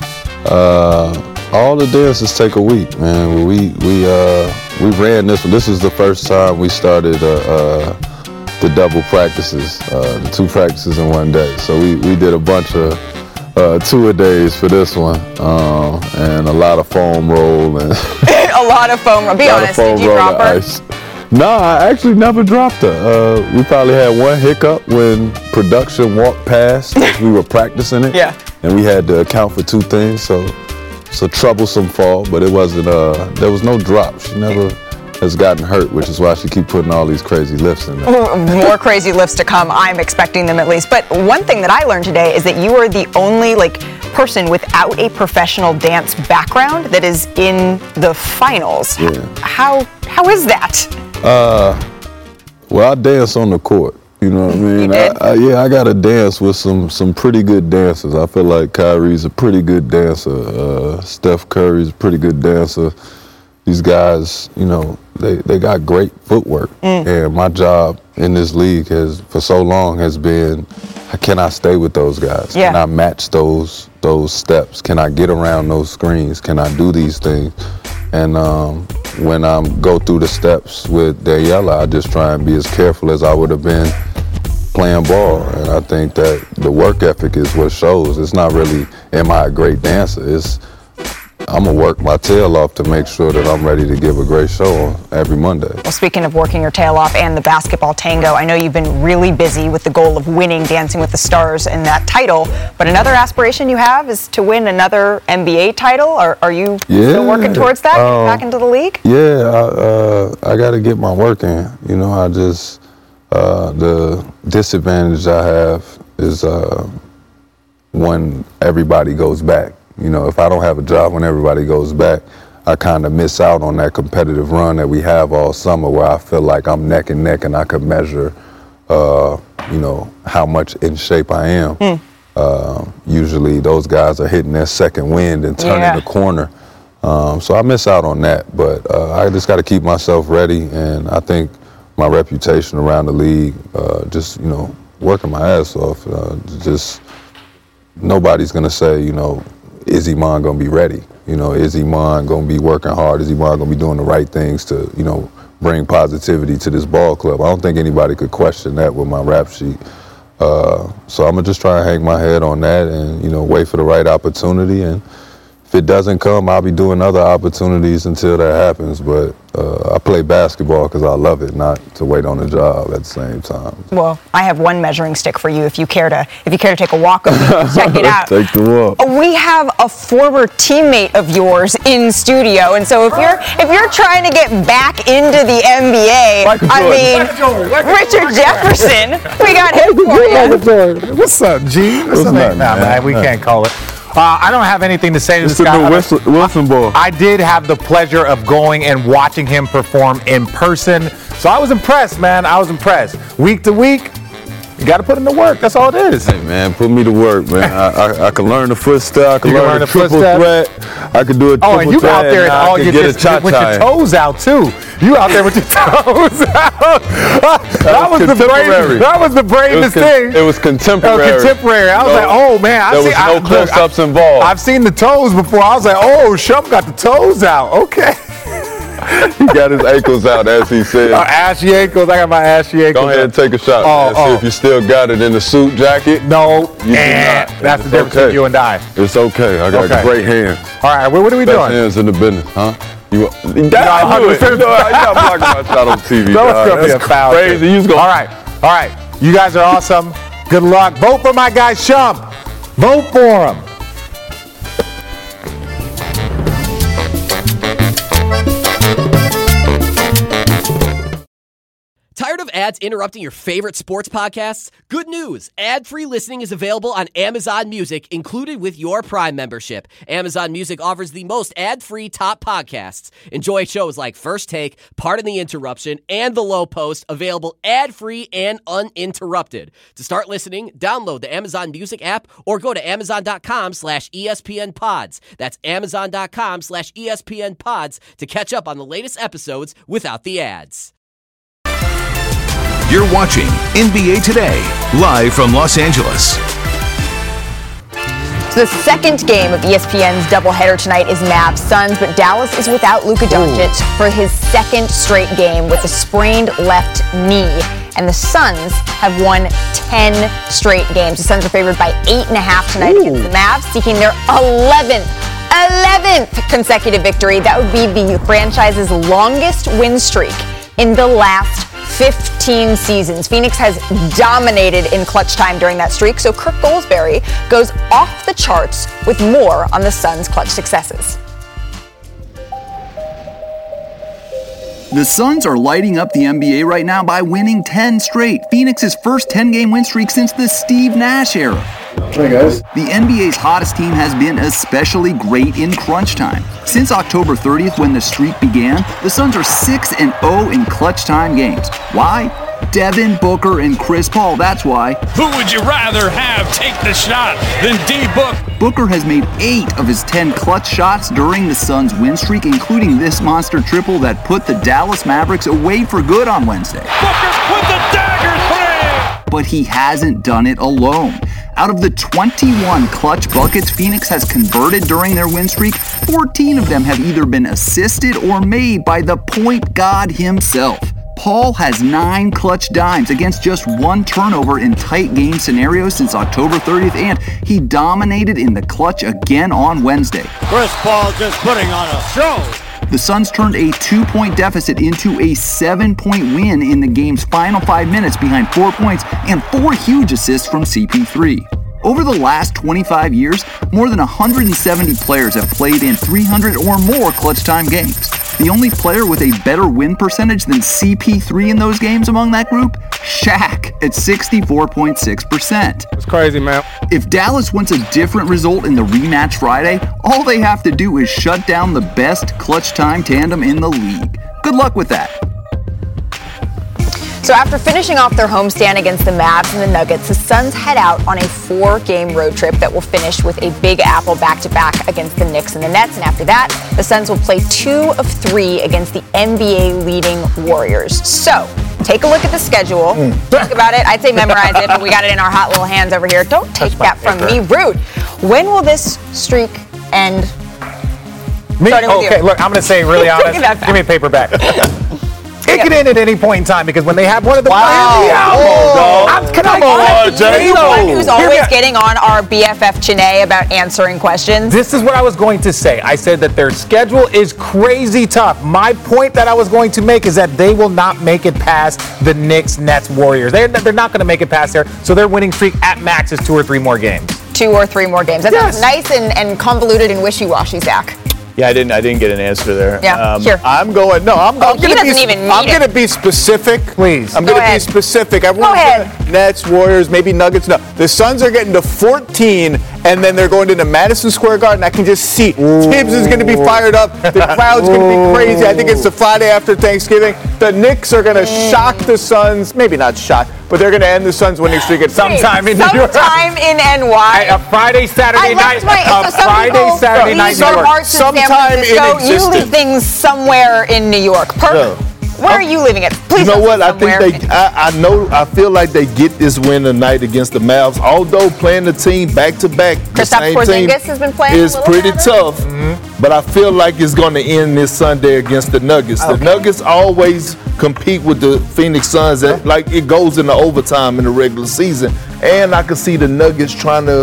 Uh, all the dances take a week, man. We we uh we ran this one. This is the first time we started uh, uh the double practices, uh, the two practices in one day. So we we did a bunch of uh, two-a-days for this one, um, and a lot of foam roll and
a lot of foam roll. Be honest, did you drop her?
Ice. No, I actually never dropped her. Uh, we probably had one hiccup when production walked past as we were practicing it.
Yeah.
And we had to account for two things, so it's a troublesome fall, but it wasn't, uh, there was no drop. She never has gotten hurt, which is why she keep putting all these crazy lifts in there.
More crazy lifts to come. I'm expecting them at least. But one thing that I learned today is that you are the only like person without a professional dance background that is in the finals.
Yeah.
How how is that?
Uh, well, I dance on the court. You know what I mean? I, I, yeah, I got to dance with some some pretty good dancers. I feel like Kyrie's a pretty good dancer. Uh, Steph Curry's a pretty good dancer. These guys, you know, they, they got great footwork. Mm. And my job in this league has, for so long, has been, can I stay with those guys?
Yeah.
Can I match those those steps? Can I get around those screens? Can I do these things? And um, when I go through the steps with Daniela, I just try and be as careful as I would have been playing ball. And I think that the work ethic is what shows. It's not really, am I a great dancer? It's, I'm going to work my tail off to make sure that I'm ready to give a great show on every Monday.
Well, speaking of working your tail off and the basketball tango, I know you've been really busy with the goal of winning Dancing with the Stars and that title, but another aspiration you have is to win another N B A title. Are, are you
yeah.
still working towards that,
um,
back into the league?
Yeah, I, uh, I got to get my work in. You know, I just, uh, the disadvantage I have is uh, when everybody goes back. You know, if I don't have a job when everybody goes back, I kind of miss out on that competitive run that we have all summer where I feel like I'm neck and neck and I could measure, uh, you know, how much in shape I am. Mm. Uh, usually those guys are hitting their second wind and turning
yeah.
the corner. Um, so I miss out on that, but uh, I just got to keep myself ready, and I think my reputation around the league, uh, just, you know, working my ass off, uh, just nobody's going to say, you know, is Iman going to be ready? You know, is Iman going to be working hard? Is Iman going to be doing the right things to, you know, bring positivity to this ball club? I don't think anybody could question that with my rap sheet. Uh, so I'm going to just try and hang my head on that and, you know, wait for the right opportunity. And if it doesn't come, I'll be doing other opportunities until that happens. But uh, I play basketball because I love it, not to wait on a job at the same time.
Well, I have one measuring stick for you if you care to if you care to take a walk over and check it out.
Take the walk.
We have a former teammate of yours in studio, and so if you're if you're trying to get back into the N B A,
Michael
I
Jordan.
mean
Michael Jordan. Michael
Richard Jefferson, we got him for you.
What's up, G? What's,
What's
up, man?
up,
Nah,
man?
man, we can't call it. Uh, I don't have anything to say to
It's
this
the
guy.
new Wilson, Wilson ball.
I did have the pleasure of going and watching him perform in person. So I was impressed, man. I was impressed. Week to week, you got to put in the work. That's all it is.
Hey, man, put me to work, man. I, I, I can learn the foot step. I can
You can
learn,
learn
the
the foot
triple
step.
threat. I can do a triple
Oh, and you
threat.
out there and
I
all
can
your
get a
just, with your
cha-cha.
toes out too. You out there with your toes out. that,
That
was
was
the
contemporary.
bravest. That was the
It was,
bravest
con-
thing.
it was contemporary.
Oh, contemporary. I was
No,
like, oh man, I've
there
seen,
was no
I, look,
close-ups
I,
involved.
I've seen the toes before. I was like, oh, Shump got the toes out. Okay.
He got his ankles out, as he said.
Uh, ashy ankles. I got my ashy ankles.
Go ahead and take a shot.
Oh,
man.
oh.
See if you still got it in the suit jacket.
No,
You do
eh,
not.
that's the
It's
difference
okay.
between you and I.
It's okay. I got
Okay.
great hands.
All right, what, what are we
Best
doing?
hands in the business, huh? You,
That, I knew it.
No, you're not blocking my shot on T V.
That was
dog.
going to be a
That's
foul.
crazy. You was gonna-
All right, all right. You guys are awesome. Good luck. Vote for my guy, Shump. Vote for him.
Tired of ads interrupting your favorite sports podcasts? Good news! Ad-free listening is available on Amazon Music, included with your Prime membership. Amazon Music offers the most ad-free top podcasts. Enjoy shows like First Take, Pardon the Interruption, and The Low Post, available ad-free and uninterrupted. To start listening, download the Amazon Music app or go to amazon.com slash ESPN pods. That's amazon.com slash ESPN pods to catch up on the latest episodes without the ads.
You're watching N B A Today, live from Los Angeles.
So the second game of E S P N's doubleheader tonight is Mavs Suns, but Dallas is without Luka Doncic for his second straight game with a sprained left knee. And the Suns have won ten straight games. The Suns are favored by eight and a half tonight Ooh. against the Mavs, seeking their eleventh, eleventh consecutive victory. That would be the franchise's longest win streak in the last fifteen seasons. Phoenix has dominated in clutch time during that streak, so Kirk Goldsberry goes off the charts with more on the Suns' clutch successes.
The Suns are lighting up the N B A right now by winning ten straight. Phoenix's first ten-game win streak since the Steve Nash era.
Hey guys.
The N B A's hottest team has been especially great in crunch time. Since October thirtieth, when the streak began, the Suns are six and oh in clutch time games. Why? Devin Booker and Chris Paul, that's why.
Who would you rather have take the shot than D-Book?
Booker has made eight of his ten clutch shots during the Suns' win streak, including this monster triple that put the Dallas Mavericks away for good on Wednesday.
Booker with the dagger three!
But he hasn't done it alone. Out of the twenty-one clutch buckets Phoenix has converted during their win streak, fourteen of them have either been assisted or made by the point god himself. Paul has nine clutch dimes against just one turnover in tight game scenarios since October thirtieth, and he dominated in the clutch again on Wednesday.
Chris Paul just putting on a show.
The Suns turned a two-point deficit into a seven-point win in the game's final five minutes behind four points and four huge assists from C P three. Over the last twenty-five years, more than one hundred seventy players have played in three hundred or more clutch time games. The only player with a better win percentage than C P three in those games among that group? Shaq at sixty-four point six percent.
It's crazy, man.
If Dallas wants a different result in the rematch Friday, all they have to do is shut down the best clutch time tandem in the league. Good luck with that.
So after finishing off their homestand against the Mavs and the Nuggets, the Suns head out on a four-game road trip that will finish with a Big Apple back-to-back against the Knicks and the Nets. And after that, the Suns will play two of three against the N B A leading Warriors. So take a look at the schedule. Mm. Think about it. I'd say memorize it, but we got it in our hot little hands over here. Don't take that from me. Rude. When will this streak end?
Me? Okay, look, I'm going to say really honest. Give me a paper back. It can end at any point in time because when they have one of the
wow.
players,
oh,
I'm, come on, on
Jay. You're the one who's always getting on our B F F Chennai about answering questions.
This is what I was going to say. I said that their schedule is crazy tough. My point that I was going to make is that they will not make it past the Knicks, Nets, Warriors. They're, they're not going to make it past there. So their winning streak at max is two or three more games.
Two or three more games. That
yes.
sounds nice and, and convoluted and wishy-washy, Zach.
Yeah, I didn't. I didn't get an answer there.
Yeah,
um,
here.
I'm going. No, I'm,
oh,
I'm going to be.
Even
I'm going to be specific.
Please.
I'm going to be specific. Everyone's gonna, Nets, Warriors, maybe Nuggets. No, the Suns are getting to fourteen, and then they're going into Madison Square Garden. I can just see Ooh. Tibbs is going to be fired up. The crowd's going to be crazy. I think it's the Friday after Thanksgiving. The Knicks are going to mm. shock the Suns. Maybe not shock, but they're going to end the Suns' winning streak at
sometime in New York.
Sometime in N Y.
A Friday, Saturday
I
night.
My,
a
so
Friday,
people,
Saturday night.
New York.
Sometime in existence.
You leave things somewhere in New York. Per-
yeah.
Where are you leaving it? Please.
You know what? I think they. I, I know. I feel like they get this win tonight against the Mavs. Although playing the team back to back, the same team
has been playing
is pretty
better.
tough. Mm-hmm. But I feel like it's going to end this Sunday against the Nuggets. Okay. The Nuggets always compete with the Phoenix Suns. At, like it goes into overtime in the regular season, and I can see the Nuggets trying to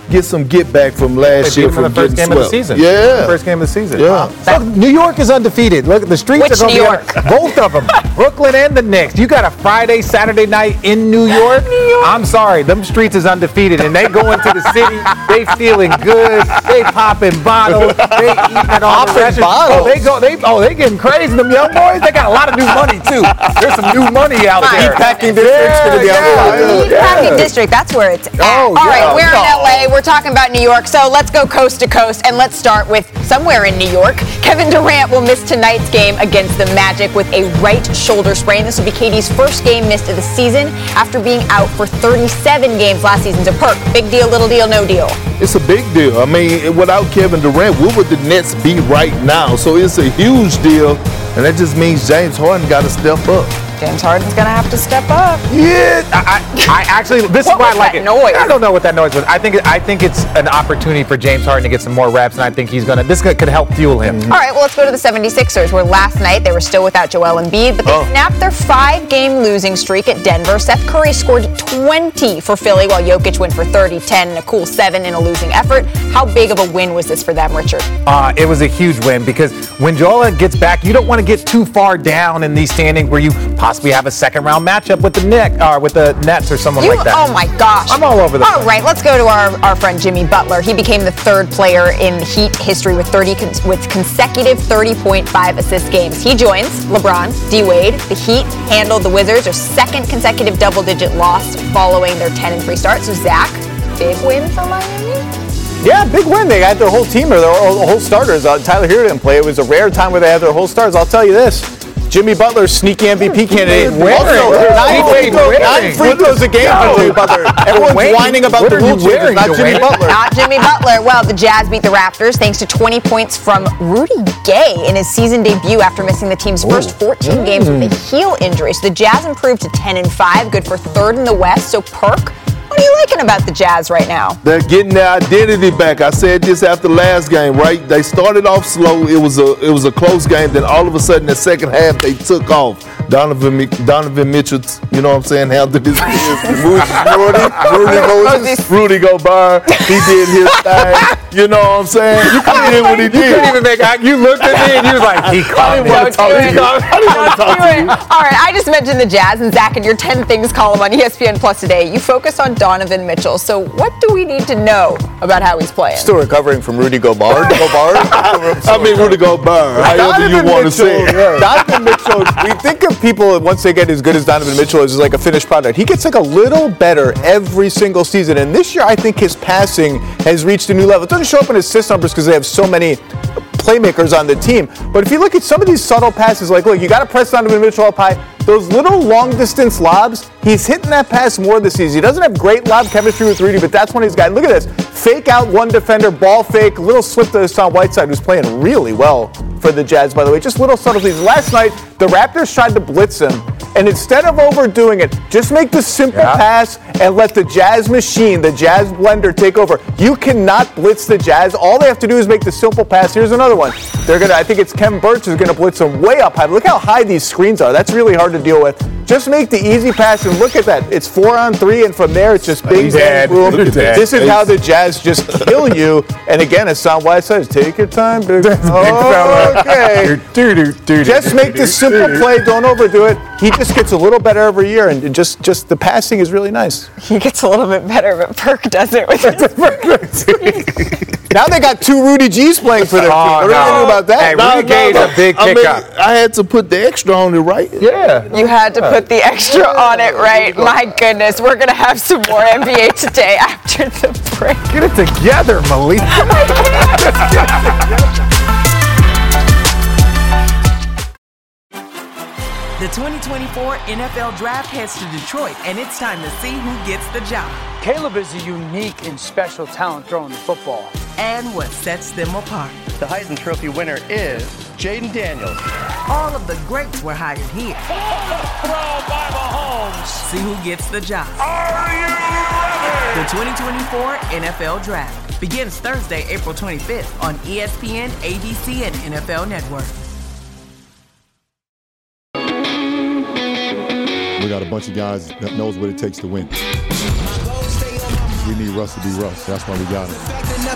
get some get back from last
They
year
beat them in
from
the first
getting
game of the
swept.
season.
Yeah.
First game of the season.
Yeah.
So New York is undefeated. Look, the streets
Which
are going
New
to
York?
be both of them. Brooklyn and the Knicks. You got a Friday, Saturday night in New York. New York. I'm sorry, them streets is undefeated, and they go into the city. They feeling good. They popping bottles. They eating at all the restaurants. Oh, they go. They oh, they getting crazy. Them young boys. They got a lot of new money too. There's some new money out there.
Meatpacking district's gonna be on fire.
Meatpacking district, that's where it's at.
Oh,
All
yeah.
right, we're
No.
in L A. We're talking about New York, so let's go coast to coast, and let's start with somewhere in New York. Kevin Durant will miss tonight's game against the Magic with a right shoulder sprain. This will be K D's first game missed of the season after being out for thirty-seven games last season. To Perk, big deal, little deal, no deal.
It's a big deal. I mean, without Kevin Durant, what would the Nets be right now? So it's a huge deal, and that just means James Harden got to step up.
James Harden's going to have to step up.
Yeah, I, I, I actually, this
What
is why
was
I like
that
it.
noise?
I don't know what that noise was. I think I think it's an opportunity for James Harden to get some more reps, and I think he's gonna. This could, could help fuel him.
All right, well, let's go to the seventy-sixers, where last night they were still without Joel Embiid, but they
Oh.
snapped their five-game losing streak at Denver. Seth Curry scored twenty for Philly, while Jokic went for thirty, ten, and a cool seven in a losing effort. How big of a win was this for them, Richard?
Uh, it was a huge win because when Joel gets back, you don't want to get too far down in these standings where you possibly have a second-round matchup with the Knicks or with the Nets or someone
You-
like that.
Oh my gosh.
I'm all over the
All
place.
right, let's go to our, our friend Jimmy Butler. He became the third player in Heat history with thirty con- with consecutive thirty point five assist games. He joins LeBron, D-Wade. The Heat handled the Wizards, their second consecutive double-digit loss following their ten and three start. So Zach, big win for Miami?
Yeah, big win. They had their whole team or their whole whole starters. Uh, Tyler Hero didn't play. It was a rare time where they had their whole stars. I'll tell you this. Jimmy Butler, sneaky M V P candidate.
Wearing.
Also,
What are
nine
you
free throws,
wearing?
nine free throws a game
No.
for Jimmy Butler. Everyone's
Wayne,
whining about
what
the
are you
rule changes,
wearing,
not Jimmy
Dwayne?
Butler.
Not Jimmy Butler. Well, the Jazz beat the Raptors thanks to twenty points from Rudy Gay in his season debut after missing the team's first fourteen
Mm.
games with a heel injury. So the Jazz improved to ten and five, good for third in the West. So Perk, what are you liking about the Jazz right now?
They're getting their identity back. I said this after last game, right? They started off slow. It was a it was a close game. Then all of a sudden, the second half, they took off. Donovan Mc- Donovan Mitchell, you know what I'm saying, handled his business. Rudy, Rudy, Moses, Rudy Gobert, he did his thing. You know what I'm saying? You couldn't hear what he
You
did.
couldn't even make eye. You looked at me and you was like, he caught me.
Don't do it.
Don't
Don't do it. All right, I just mentioned the Jazz, and Zach, in your ten Things column on E S P N Plus today, you focus on Donovan Mitchell. So what do we need to know about how he's playing?
Still recovering from Rudy Gobert. Gobert.
I mean, Rudy Gobert, however you want to say it.
Donovan Mitchell, we think of people, once they get as good as Donovan Mitchell is, like a finished product. He gets like a little better every single season. And this year, I think his passing has reached a new level. It doesn't show up in assist numbers because they have so many playmakers on the team. But if you look at some of these subtle passes, like, look, you got to press Donovan Mitchell up high. Those little long-distance lobs, he's hitting that pass more this season. He doesn't have great lob chemistry with Rudy, but that's when he's got. Look at this. Fake out one defender, ball fake, little slip to Hassan Whiteside, who's playing really well for the Jazz, by the way. Just little subtleties. Last night, the Raptors tried to blitz him, and instead of overdoing it, just make the simple
Yeah.
pass and let the Jazz machine, the Jazz blender, take over. You cannot blitz the Jazz. All they have to do is make the simple pass. Here's another one. They're gonna. I think it's Kevin Birch is gonna blitz them way up high. Look how high these screens are. That's really hard to deal with. Just make the easy pass and look at that. It's four on three, and from there it's just big
He's dead.
boom.
Look at that.
This is how the Jazz just kill you. And again, as Hassan Whiteside says, take your time, big. Okay. Just make the simple play. Don't overdo it. He just gets a little better every year, and just just the passing is really nice.
He gets a little bit better, but Perk does it with his
Now they got two Rudy G's playing for their team.
Oh,
What are we
no.
gonna do about that?
Hey, Rudy Gay's a big
I mean,
pickup.
I had to put the extra on it, right?
Yeah.
You had to put the extra on it, right? My goodness, we're going to have some more N B A today after the break.
Get it together, Malika.
The twenty twenty-four N F L Draft heads to Detroit, and it's time to see who gets the job.
Caleb is a unique and special talent throwing the football.
And what sets them apart.
The Heisman Trophy winner is Jaden Daniels.
All of the greats were hired here.
Throw by Mahomes.
See who gets the job.
Are you ready?
The twenty twenty-four N F L Draft begins Thursday, April twenty-fifth on E S P N, A B C, and N F L Network.
We got a bunch of guys that knows what it takes to win.
My goals stay on my
we need Russ to be Russ. That's why we got him.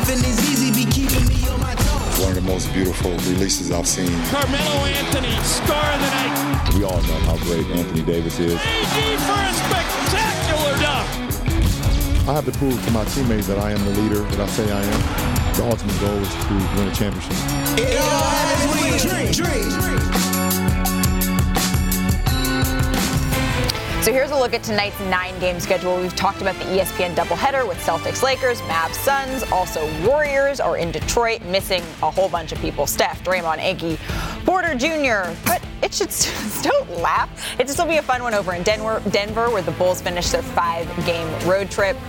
One of the most beautiful releases I've seen.
Carmelo Anthony, star of the night.
We all know how great Anthony Davis is.
A D for a spectacular dunk.
I have to prove to my teammates that I am the leader that I say I am. The ultimate goal is to win a championship.
It all has dream, dream.
So here's a look at tonight's nine-game schedule. We've talked about the E S P N doubleheader with Celtics, Lakers, Mavs, Suns. Also, Warriors are in Detroit, missing a whole bunch of people. Steph, Draymond, Iggy, Porter Junior But it should don't laugh. It should still be a fun one over in Denver, Denver, where the Bulls finished their five-game road trip.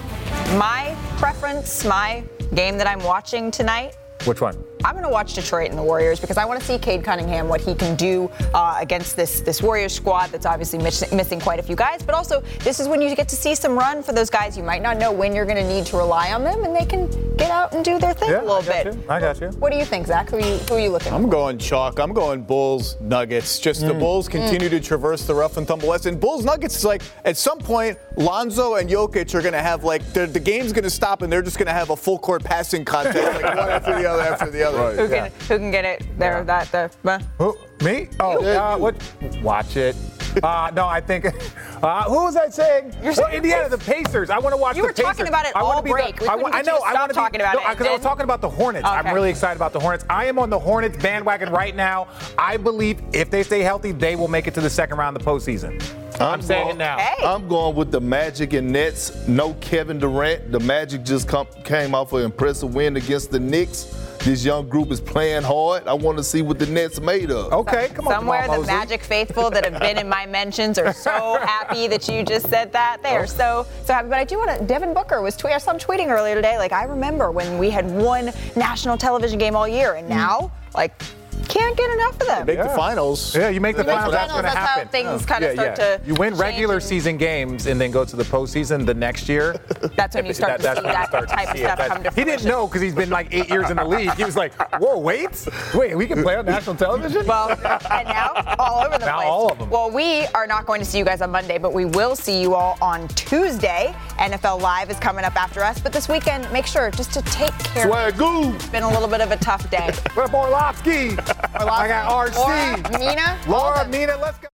My preference, my game that I'm watching tonight.
Which one?
I'm going to watch Detroit and the Warriors because I want to see Cade Cunningham, what he can do uh, against this this Warriors squad that's obviously miss- missing quite a few guys. But also, this is when you get to see some run for those guys. You might not know when you're going to need to rely on them, and they can get out and do their thing
Yeah,
a little
I got
bit.
you. I got you.
What do you think, Zach? Who are you, who are you looking
I'm
for?
going chalk. I'm going Bulls, Nuggets. Just the
Mm.
Bulls continue
Mm.
to traverse the rough and tumble West. And Bulls, Nuggets is like, at some point, Lonzo and Jokic are going to have, like, the game's going to stop, and they're just going to have a full court passing contest, like one after the other after the other.
Right.
Who can
Yeah.
who can get it there? That the. Uh,
Who? Me? Oh, uh, what? Watch it. Uh, no, I think. Uh, who was I saying?
You're
well,
saying
Indiana, the Pacers. I want to watch
You
the
were
Pacers.
talking about it
I wanna
all
be the-
break. We
I,
couldn't
I
get
know.
you to
I
stop
want to
talking
be,
about
no,
it, and
because I was
then-
talking about the Hornets.
Okay.
I'm really excited about the Hornets. I am on the Hornets bandwagon right now. I believe if they stay healthy, they will make it to the second round of the postseason. I'm, I'm saying
going,
it now.
Hey.
I'm going with the Magic and Nets. No Kevin Durant. The Magic just come, came off an impressive win against the Knicks. This young group is playing hard. I want to see what the Nets made of.
Okay, come on,
Somewhere
Jamal
the
Mosley.
Magic faithful that have been in my mentions are so happy that you just said that. They are so so happy. But I do want to. Devin Booker was tweet. I saw him tweeting earlier today. Like I remember when we had one national television game all year, and now like can't get enough of them.
Make
Yeah.
the finals.
Yeah, you make the
You make
finals.
the
That's going to
finals, that's how
happen.
things kinda
yeah,
start
yeah.
to
You win
change
regular
and-
season games and then go to the postseason the next year.
That's when you start to
that's
see
when you
that
start to
type of
see it.
stuff
That's-
come to
He didn't
fruition.
know because he's been like eight years in the league. He was like, "Whoa, wait, wait, we can play on national television."
Well, and now all over the
Now
place.
all of them.
Well, we are not going to see you guys on Monday, but we will see you all on Tuesday. N F L Live is coming up after us, but this weekend, make sure just to take care.
Swagoo.
It's been a little bit of a tough day.
What up, Orlovsky? I got R C.
Laura, Mina,
Laura, Mina, let's go.